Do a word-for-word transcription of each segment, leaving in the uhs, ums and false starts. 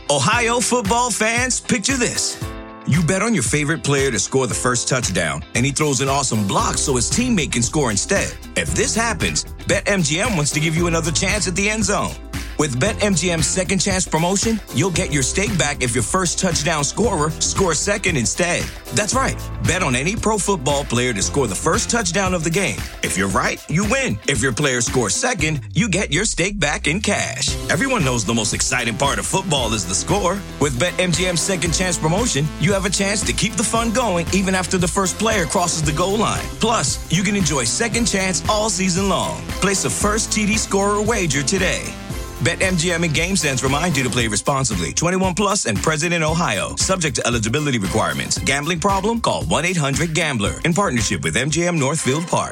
Ohio football fans, picture this. You bet on your favorite player to score the first touchdown, and he throws an awesome block so his teammate can score instead. If this happens, BetMGM wants to give you another chance at the end zone. With BetMGM's Second Chance promotion, you'll get your stake back if your first touchdown scorer scores second instead. That's right. Bet on any pro football player to score the first touchdown of the game. If you're right, you win. If your player scores second, you get your stake back in cash. Everyone knows the most exciting part of football is the score. With BetMGM's Second Chance promotion, you have a chance to keep the fun going even after the first player crosses the goal line. Plus, you can enjoy Second Chance all season long. Place a first T D scorer wager today. BetMGM and GameSense remind you to play responsibly. twenty-one plus and present in Ohio. Subject to eligibility requirements. Gambling problem? Call one eight hundred gambler. In partnership with M G M Northfield Park.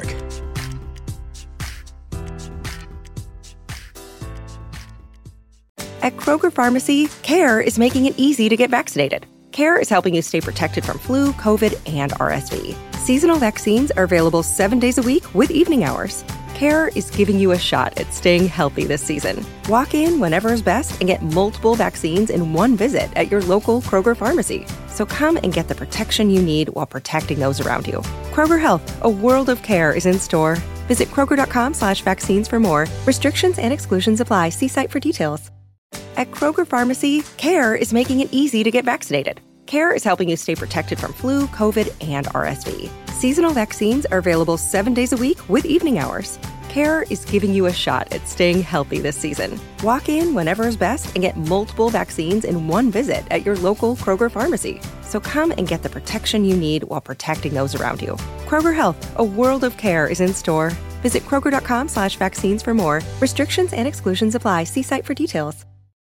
At Kroger Pharmacy, CARE is making it easy to get vaccinated. CARE is helping you stay protected from flu, COVID, and R S V. Seasonal vaccines are available seven days a week with evening hours. CARE is giving you a shot at staying healthy this season. Walk in whenever is best and get multiple vaccines in one visit at your local Kroger pharmacy. So come and get the protection you need while protecting those around you. Kroger Health, a world of care is in store. Visit Kroger.com slash vaccines for more. Restrictions and exclusions apply. See site for details. At Kroger Pharmacy, CARE is making it easy to get vaccinated. CARE is helping you stay protected from flu, COVID, and R S V. Seasonal vaccines are available seven days a week with evening hours. CARE is giving you a shot at staying healthy this season. Walk in whenever is best and get multiple vaccines in one visit at your local Kroger pharmacy. So come and get the protection you need while protecting those around you. Kroger Health, a world of care is in store. Visit Kroger.com slash vaccines for more. Restrictions and exclusions apply. See site for details.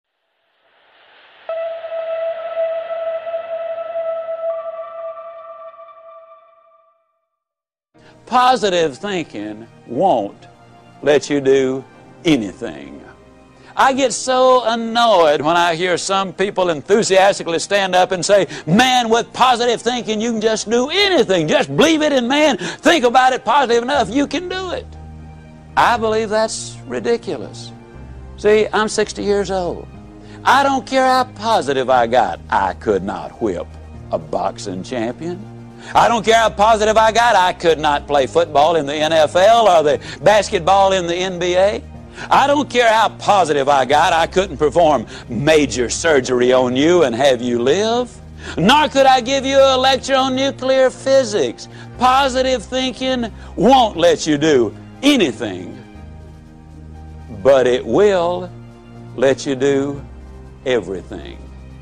Positive thinking won't let you do anything. I get so annoyed when I hear some people enthusiastically stand up and say, man, with positive thinking you can just do anything. Just believe it and man, think about it positive enough, you can do it. I believe that's ridiculous. See, I'm sixty years old. I don't care how positive I got. I could not whip a boxing champion. I don't care how positive I got, I could not play football in the N F L or the basketball in the N B A. I don't care how positive I got, I couldn't perform major surgery on you and have you live. Nor could I give you a lecture on nuclear physics. Positive thinking won't let you do anything, but it will let you do everything.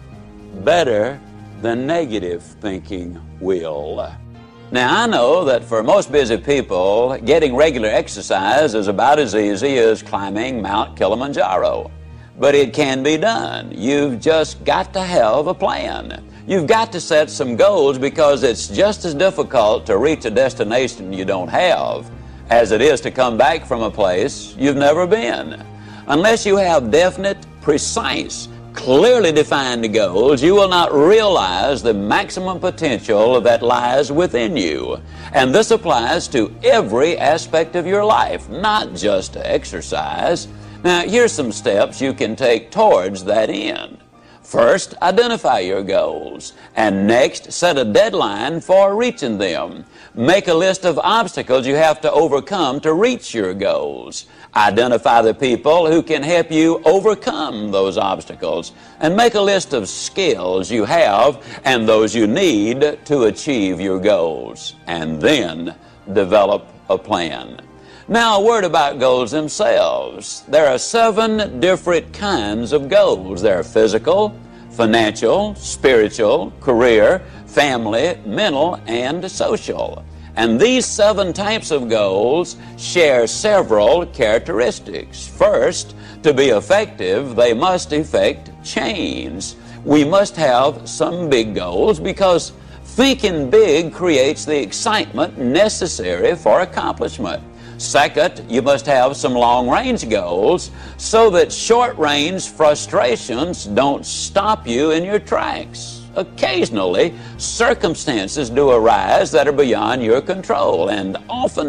Better than negative thinking will. Now, I know that for most busy people, getting regular exercise is about as easy as climbing Mount Kilimanjaro. But it can be done. You've just got to have a plan. You've got to set some goals because it's just as difficult to reach a destination you don't have as it is to come back from a place you've never been. Unless you have definite, precise, clearly defined goals, you will not realize the maximum potential that lies within you. And this applies to every aspect of your life, not just to exercise. Now, here's some steps you can take towards that end. First, identify your goals, and next, set a deadline for reaching them. Make a list of obstacles you have to overcome to reach your goals. Identify the people who can help you overcome those obstacles, and make a list of skills you have and those you need to achieve your goals, and then develop a plan. Now, a word about goals themselves. There are seven different kinds of goals. There are physical, financial, spiritual, career, family, mental, and social. And these seven types of goals share several characteristics. First, to be effective, they must effect change. We must have some big goals because thinking big creates the excitement necessary for accomplishment. Second, you must have some long-range goals so that short-range frustrations don't stop you in your tracks. Occasionally, circumstances do arise that are beyond your control, and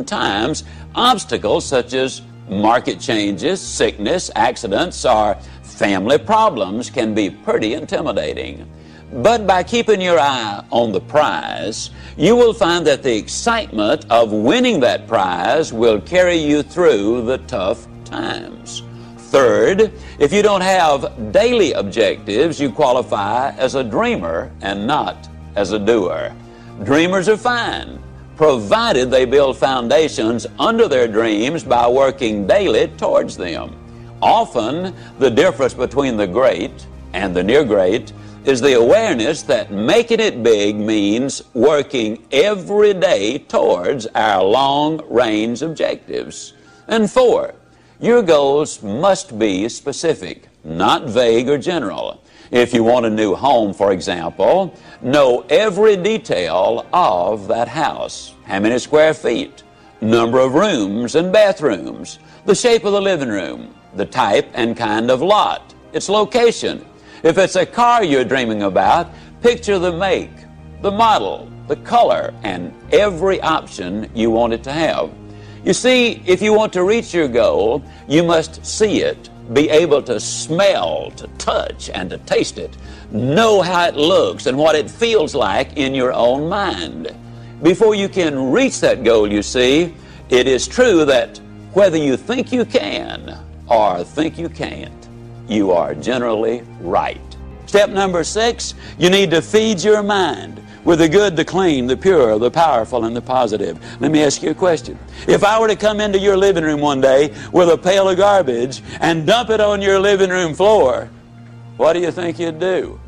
oftentimes, obstacles such as market changes, sickness, accidents, or Family problems can be pretty intimidating. But by keeping your eye on the prize, you will find that the excitement of winning that prize will carry you through the tough times. Third, if you don't have daily objectives, you qualify as a dreamer and not as a doer. Dreamers are fine, provided they build foundations under their dreams by working daily towards them. Often, the difference between the great and the near great is the awareness that making it big means working every day towards our long-range objectives. And four, your goals must be specific, not vague or general. If you want a new home, for example, know every detail of that house. How many square feet, number of rooms and bathrooms, the shape of the living room, the type and kind of lot, its location. If it's a car you're dreaming about, picture the make, the model, the color, and every option you want it to have. You see, if you want to reach your goal, you must see it, be able to smell, to touch, and to taste it. Know how it looks and what it feels like in your own mind. Before you can reach that goal, you see, it is true that whether you think you can or think you can't, you are generally right. Step number six, you need to feed your mind with the good, the clean, the pure, the powerful, and the positive. Let me ask you a question. If I were to come into your living room one day with a pail of garbage and dump it on your living room floor, what do you think you'd do?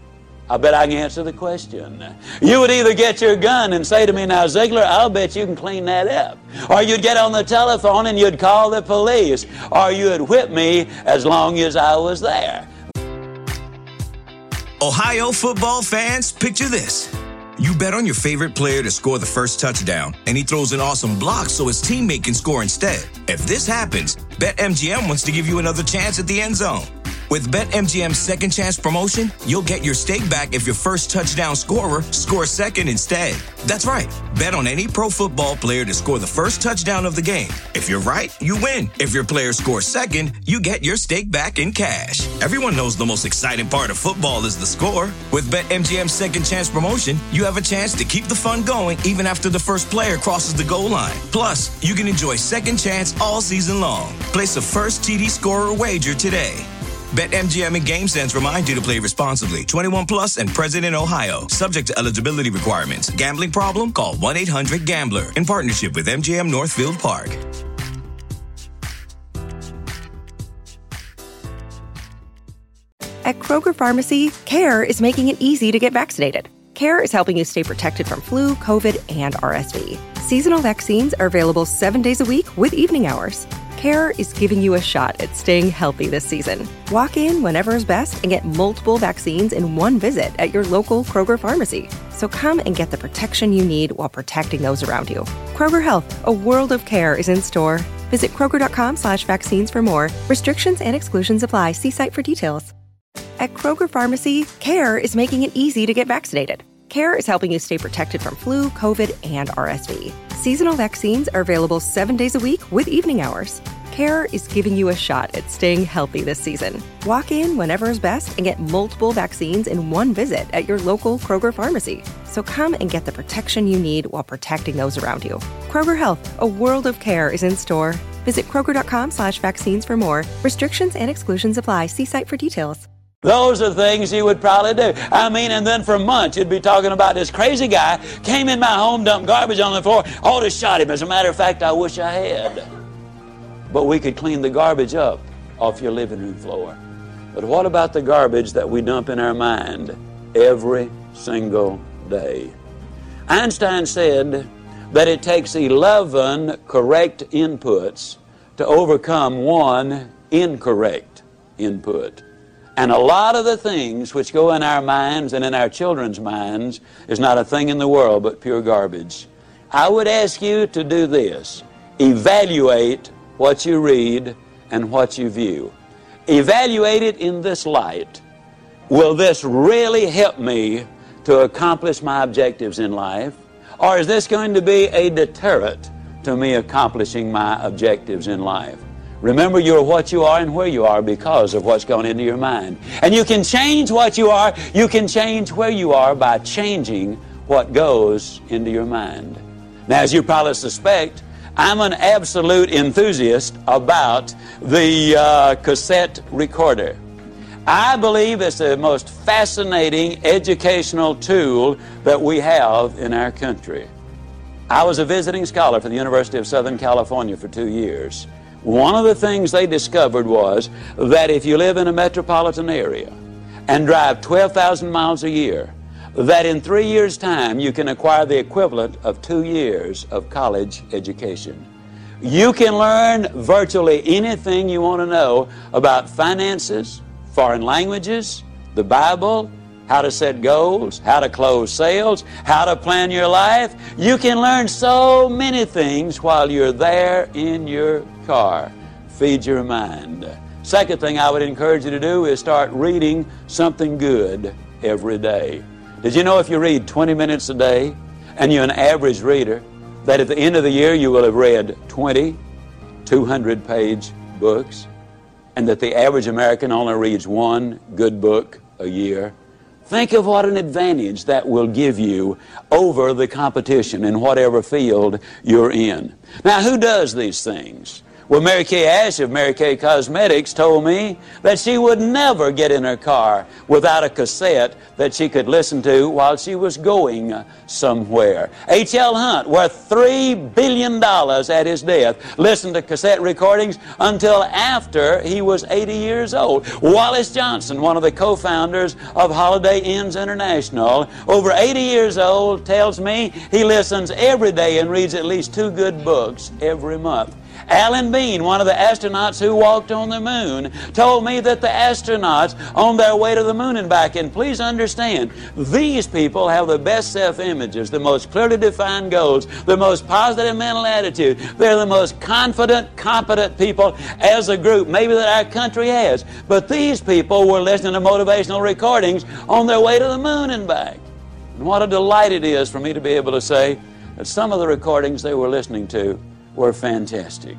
I bet I can answer the question. You would either get your gun and say to me, now, Ziegler, I'll bet you can clean that up. Or you'd get on the telephone and you'd call the police. Or you'd whip me as long as I was there. Ohio football fans, picture this. You bet on your favorite player to score the first touchdown, and he throws an awesome block so his teammate can score instead. If this happens, BetMGM wants to give you another chance at the end zone. With BetMGM's Second Chance promotion, you'll get your stake back if your first touchdown scorer scores second instead. That's right. Bet on any pro football player to score the first touchdown of the game. If you're right, you win. If your player scores second, you get your stake back in cash. Everyone knows the most exciting part of football is the score. With BetMGM's Second Chance promotion, you have a chance to keep the fun going even after the first player crosses the goal line. Plus, you can enjoy Second Chance all season long. Place a first T D scorer wager today. BetMGM and GameSense remind you to play responsibly. twenty-one plus and present in Ohio. Subject to eligibility requirements. Gambling problem? Call one eight hundred gambler. In partnership with M G M Northfield Park. At Kroger Pharmacy, CARE is making it easy to get vaccinated. CARE is helping you stay protected from flu, COVID, and R S V. Seasonal vaccines are available seven days a week with evening hours. CARE is giving you a shot at staying healthy this season. Walk in whenever is best and get multiple vaccines in one visit at your local Kroger pharmacy. So come and get the protection you need while protecting those around you. Kroger Health, a world of care is in store. Visit Kroger.com slash vaccines for more. Restrictions and exclusions apply. See site for details. At Kroger Pharmacy, CARE is making it easy to get vaccinated. CARE is helping you stay protected from flu, COVID, and R S V. Seasonal vaccines are available seven days a week with evening hours. CARE is giving you a shot at staying healthy this season. Walk in whenever is best and get multiple vaccines in one visit at your local Kroger pharmacy. So come and get the protection you need while protecting those around you. Kroger Health, a world of care is in store. Visit Kroger.com slash vaccines for more. Restrictions and exclusions apply. See site for details. Those are things you would probably do. I mean, and then for months you'd be talking about this crazy guy came in my home, dumped garbage on the floor. Oh, just shot him. As a matter of fact, I wish I had. But we could clean the garbage up off your living room floor. But what about the garbage that we dump in our mind every single day? Einstein said that it takes eleven correct inputs to overcome one incorrect input. And a lot of the things which go in our minds and in our children's minds is not a thing in the world but pure garbage. I would ask you to do this. Evaluate what you read and what you view. Evaluate it in this light. Will this really help me to accomplish my objectives in life? Or is this going to be a deterrent to me accomplishing my objectives in life? Remember, you're what you are and where you are because of what's gone into your mind. And you can change what you are, you can change where you are by changing what goes into your mind. Now, as you probably suspect, I'm an absolute enthusiast about the uh, cassette recorder. I believe it's the most fascinating educational tool that we have in our country. I was a visiting scholar for the University of Southern California for two years. One of the things they discovered was that if you live in a metropolitan area and drive twelve thousand miles a year, that in three years' time you can acquire the equivalent of two years of college education. You can learn virtually anything you want to know about finances, foreign languages, the Bible, how to set goals, how to close sales, how to plan your life. You can learn so many things while you're there in your car. Feed your mind. Second thing I would encourage you to do is start reading something good every day. Did you know if you read twenty minutes a day and you're an average reader, that at the end of the year you will have read twenty two hundred page books, and that the average American only reads one good book a year? Think of what an advantage that will give you over the competition in whatever field you're in. Now, who does these things? Well, Mary Kay Ash of Mary Kay Cosmetics told me that she would never get in her car without a cassette that she could listen to while she was going somewhere. H L Hunt, worth three billion dollars at his death, listened to cassette recordings until after he was eighty years old. Wallace Johnson, one of the co-founders of Holiday Inns International, over eighty years old, tells me he listens every day and reads at least two good books every month. Alan Bean, one of the astronauts who walked on the moon, told me that the astronauts on their way to the moon and back, and please understand, these people have the best self-images, the most clearly defined goals, the most positive mental attitude. They're the most confident, competent people as a group, maybe that our country has. But these people were listening to motivational recordings on their way to the moon and back. And what a delight it is for me to be able to say that some of the recordings they were listening to were fantastic.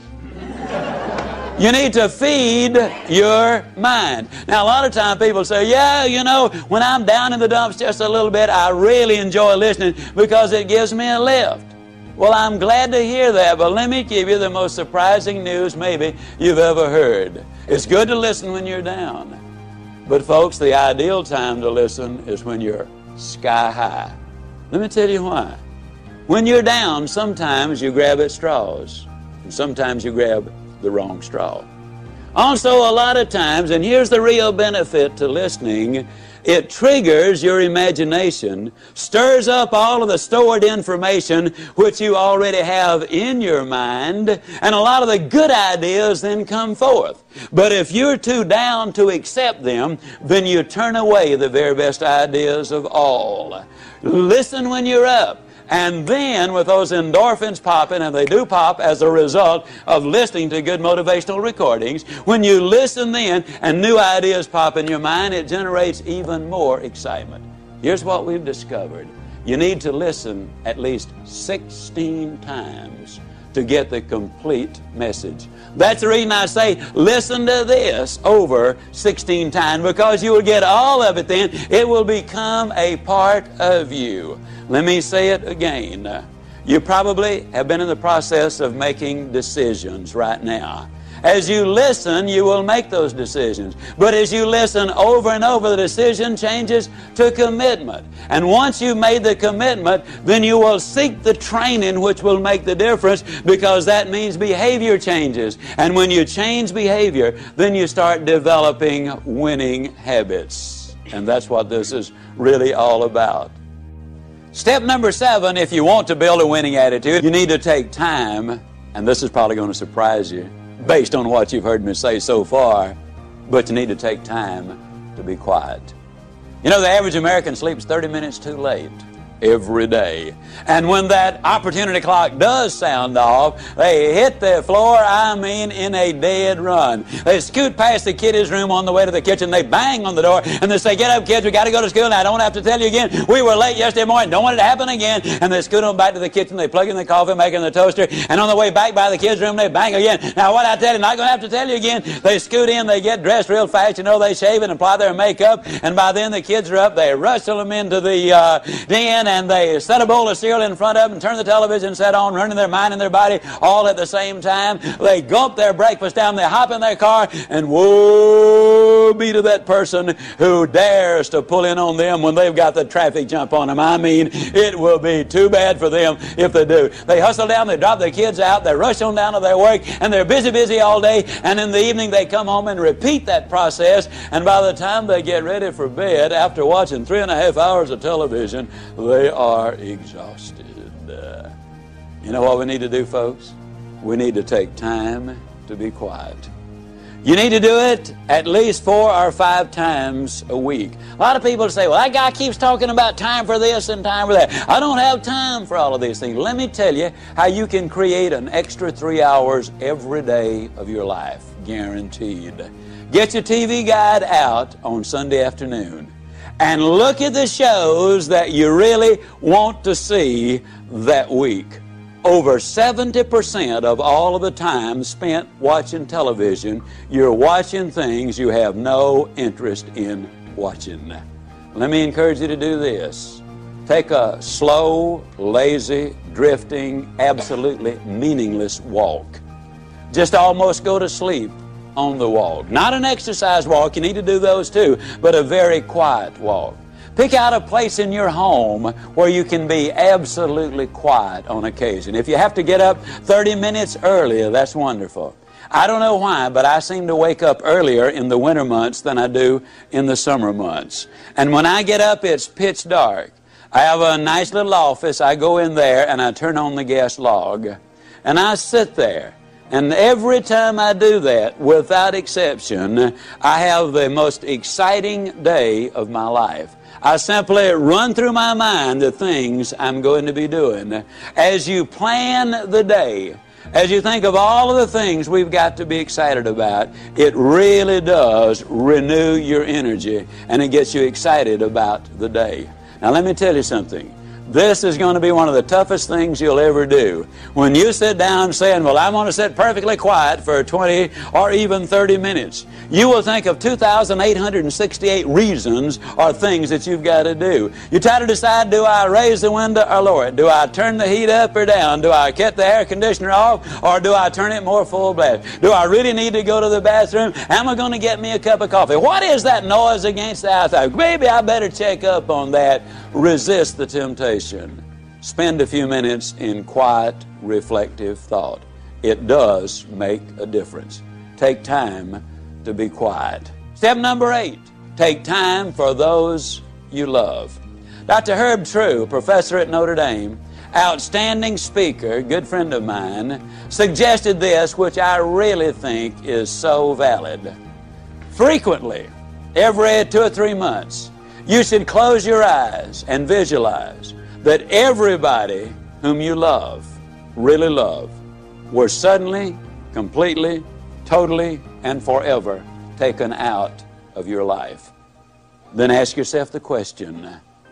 You need to feed your mind. Now, a lot of times people say, yeah, you know, when I'm down in the dumps just a little bit, I really enjoy listening because it gives me a lift. Well, I'm glad to hear that, but let me give you the most surprising news maybe you've ever heard. It's good to listen when you're down. But folks, the ideal time to listen is when you're sky high. Let me tell you why. When you're down, sometimes you grab at straws, and sometimes you grab the wrong straw. Also, a lot of times, and here's the real benefit to listening, it triggers your imagination, stirs up all of the stored information which you already have in your mind, and a lot of the good ideas then come forth. But if you're too down to accept them, then you turn away the very best ideas of all. Listen when you're up. And then with those endorphins popping, and they do pop as a result of listening to good motivational recordings, when you listen then and new ideas pop in your mind, it generates even more excitement. Here's what we've discovered. You need to listen at least sixteen times to get the complete message. That's the reason I say listen to this over sixteen times, because you will get all of it then. It will become a part of you. Let me say it again. You probably have been in the process of making decisions right now. As you listen, you will make those decisions. But as you listen over and over, the decision changes to commitment. And once you've made the commitment, then you will seek the training which will make the difference, because that means behavior changes. And when you change behavior, then you start developing winning habits. And that's what this is really all about. Step number seven, if you want to build a winning attitude, you need to take time, and this is probably going to surprise you based on what you've heard me say so far, but you need to take time to be quiet. You know, the average American sleeps thirty minutes too late. every day. And when that opportunity clock does sound off, they hit the floor, I mean, in a dead run. They scoot past the kiddies' room on the way to the kitchen. They bang on the door, and they say, "Get up, kids, we got to go to school now. I don't have to tell you again. We were late yesterday morning. Don't want it to happen again." And they scoot on back to the kitchen. They plug in the coffee maker and the toaster, and on the way back by the kids' room, they bang again. Now, what I tell you, not going to have to tell you again. They scoot in, they get dressed real fast. You know, they shave and apply their makeup, and by then the kids are up. They rustle them into the uh, den, and they set a bowl of cereal in front of them, turn the television set on, running their mind and their body all at the same time. They gulp their breakfast down, they hop in their car, and woe be to that person who dares to pull in on them when they've got the traffic jump on them. I mean, it will be too bad for them if they do. They hustle down, they drop their kids out, they rush on down to their work, and they're busy, busy all day, and in the evening they come home and repeat that process, and by the time they get ready for bed, after watching three and a half hours of television, they are exhausted. Uh, you know what we need to do, folks? We need to take time to be quiet. You need to do it at least four or five times a week. A lot of people say, "Well, that guy keeps talking about time for this and time for that. I don't have time for all of these things." Let me tell you how you can create an extra three hours every day of your life, guaranteed. Get your T V guide out on Sunday afternoon and look at the shows that you really want to see that week. Over seventy percent of all of the time spent watching television, you're watching things you have no interest in watching. Let me encourage you to do this. Take a slow, lazy, drifting, absolutely meaningless walk. Just almost go to sleep on the walk. Not an exercise walk, you need to do those too, but a very quiet walk. Pick out a place in your home where you can be absolutely quiet on occasion. If you have to get up thirty minutes earlier, that's wonderful. I don't know why, but I seem to wake up earlier in the winter months than I do in the summer months. And when I get up, it's pitch dark. I have a nice little office. I go in there and I turn on the gas log. And I sit there. And every time I do that, without exception, I have the most exciting day of my life. I simply run through my mind the things I'm going to be doing. As you plan the day, as you think of all of the things we've got to be excited about, it really does renew your energy, and it gets you excited about the day. Now let me tell you something. This is going to be one of the toughest things you'll ever do. When you sit down saying, "Well, I'm going to sit perfectly quiet for twenty or even thirty minutes, you will think of two thousand eight hundred sixty-eight reasons or things that you've got to do. You try to decide, do I raise the window or lower it? Do I turn the heat up or down? Do I cut the air conditioner off or do I turn it more full blast? Do I really need to go to the bathroom? Am I going to get me a cup of coffee? What is that noise against the outside? Maybe I better check up on that." Resist the temptation. Spend a few minutes in quiet, reflective thought. It does make a difference. Take time to be quiet. Step number eight, take time for those you love. Doctor Herb True, professor at Notre Dame, outstanding speaker, good friend of mine, suggested this, which I really think is so valid. Frequently, every two or three months, you should close your eyes and visualize that everybody whom you love, really love, were suddenly, completely, totally, and forever taken out of your life. Then ask yourself the question,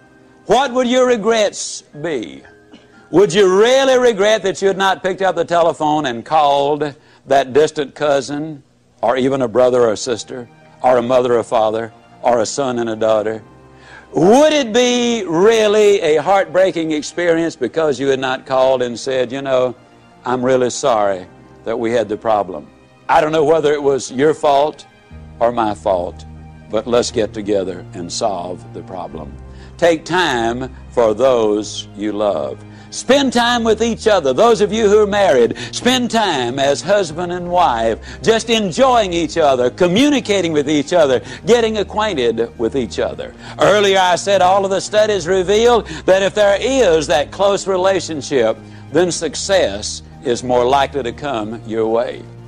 what would your regrets be? Would you really regret that you had not picked up the telephone and called that distant cousin, or even a brother or a sister, or a mother or father, or a son and a daughter? Would it be really a heartbreaking experience because you had not called and said, "You know, I'm really sorry that we had the problem. I don't know whether it was your fault or my fault, but let's get together and solve the problem." Take time for those you love. Spend time with each other. Those of you who are married, spend time as husband and wife, just enjoying each other, communicating with each other, getting acquainted with each other. Earlier I said all of the studies reveal that if there is that close relationship, then success is more likely to come your way.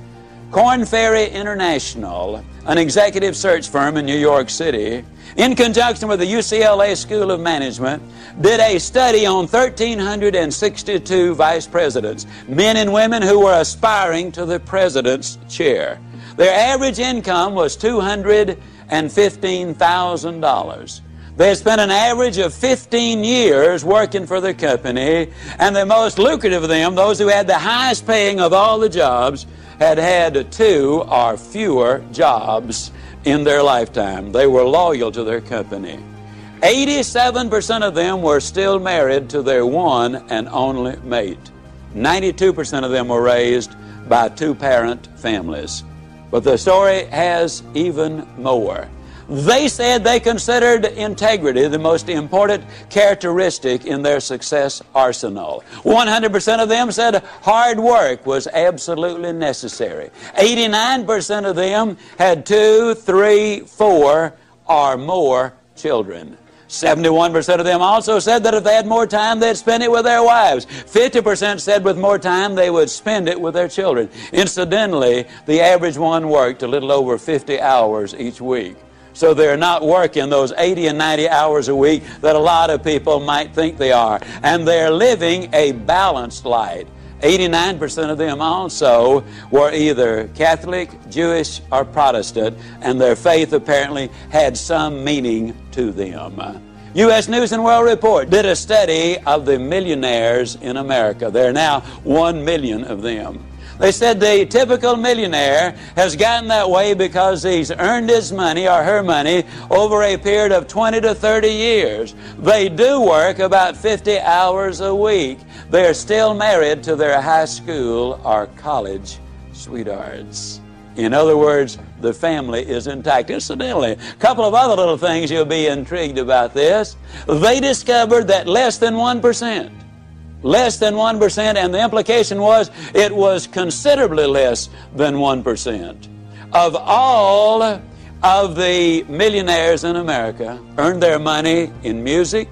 Korn Ferry International, an executive search firm in New York City, in conjunction with the U C L A School of Management, did a study on one thousand three hundred sixty-two vice presidents, men and women who were aspiring to the president's chair. Their average income was two hundred fifteen thousand dollars. They had spent an average of fifteen years working for the company, and the most lucrative of them, those who had the highest paying of all the jobs, had had two or fewer jobs in their lifetime. They were loyal to their company. eighty-seven percent of them were still married to their one and only mate. ninety-two percent of them were raised by two-parent families. But the story has even more. They said they considered integrity the most important characteristic in their success arsenal. one hundred percent of them said hard work was absolutely necessary. eighty-nine percent of them had two, three, four, or more children. seventy-one percent of them also said that if they had more time, they'd spend it with their wives. fifty percent said with more time, they would spend it with their children. Incidentally, the average one worked a little over fifty hours each week. So they're not working those eighty and ninety hours a week that a lot of people might think they are. And they're living a balanced life. eighty-nine percent of them also were either Catholic, Jewish, or Protestant, and their faith apparently had some meaning to them. U S News and World Report did a study of the millionaires in America. There are now one million of them. They said the typical millionaire has gotten that way because he's earned his money or her money over a period of twenty to thirty years. They do work about fifty hours a week. They're still married to their high school or college sweethearts. In other words, the family is intact. Incidentally, a couple of other little things you'll be intrigued about this. They discovered that less than one percent Less than one percent, and the implication was it was considerably less than one percent. Of all of the millionaires in America earned their money in music,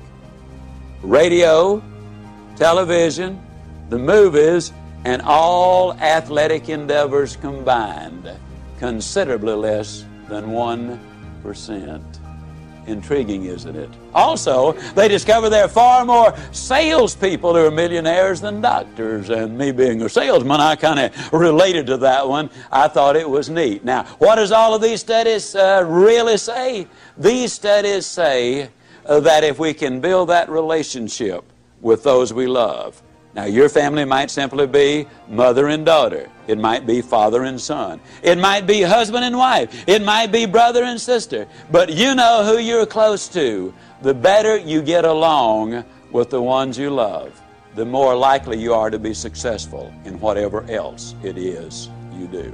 radio, television, the movies, and all athletic endeavors combined. Considerably less than one percent. Intriguing, isn't it? Also, they discover there are far more salespeople who are millionaires than doctors. And me being a salesman, I kind of related to that one. I thought it was neat. Now, what does all of these studies uh, really say? These studies say uh, that if we can build that relationship with those we love. Now, your family might simply be mother and daughter. It might be father and son. It might be husband and wife. It might be brother and sister. But you know who you're close to. The better you get along with the ones you love, the more likely you are to be successful in whatever else it is you do.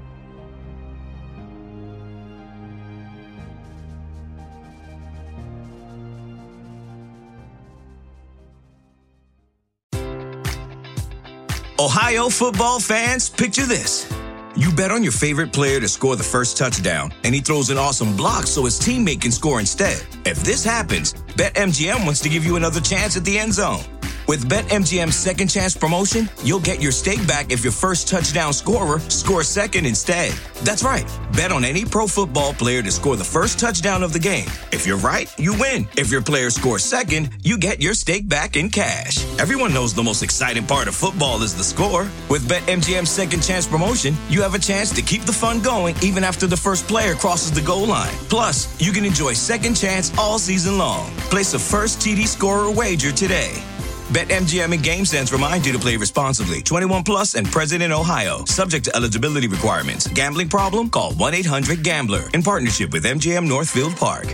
Ohio football fans, picture this. You bet on your favorite player to score the first touchdown, and he throws an awesome block so his teammate can score instead. If this happens, BetMGM wants to give you another chance at the end zone. With BetMGM's Second Chance promotion, you'll get your stake back if your first touchdown scorer scores second instead. That's right. Bet on any pro football player to score the first touchdown of the game. If you're right, you win. If your player scores second, you get your stake back in cash. Everyone knows the most exciting part of football is the score. With BetMGM's Second Chance promotion, you have a chance to keep the fun going even after the first player crosses the goal line. Plus, you can enjoy Second Chance all season long. Place a first T D scorer wager today. BetMGM and GameSense remind you to play responsibly. twenty-one plus and present in Ohio. Subject to eligibility requirements. Gambling problem? Call one eight hundred gambler. In partnership with M G M Northfield Park.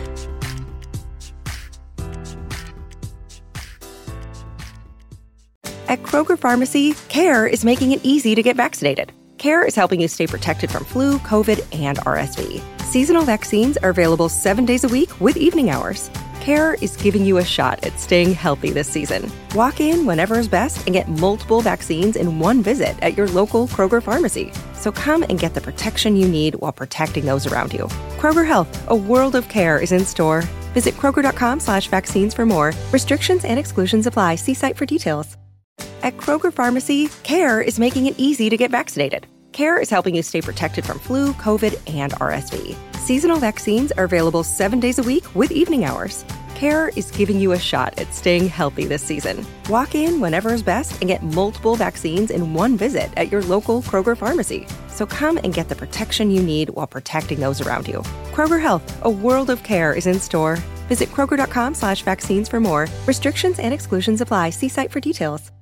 At Kroger Pharmacy, CARE is making it easy to get vaccinated. CARE is helping you stay protected from flu, COVID, and R S V. Seasonal vaccines are available seven days a week with evening hours. CARE is giving you a shot at staying healthy this season. Walk in whenever is best and get multiple vaccines in one visit at your local Kroger pharmacy. So come and get the protection you need while protecting those around you. Kroger Health, a world of care is in store. Visit Kroger.com slash vaccines for more. Restrictions and exclusions apply. See site for details. At Kroger Pharmacy, CARE is making it easy to get vaccinated. CARE is helping you stay protected from flu, COVID, and R S V. Seasonal vaccines are available seven days a week with evening hours. CARE is giving you a shot at staying healthy this season. Walk in whenever is best and get multiple vaccines in one visit at your local Kroger pharmacy. So come and get the protection you need while protecting those around you. Kroger Health, a world of care is in store. Visit Kroger.com slash vaccines for more. Restrictions and exclusions apply. See site for details.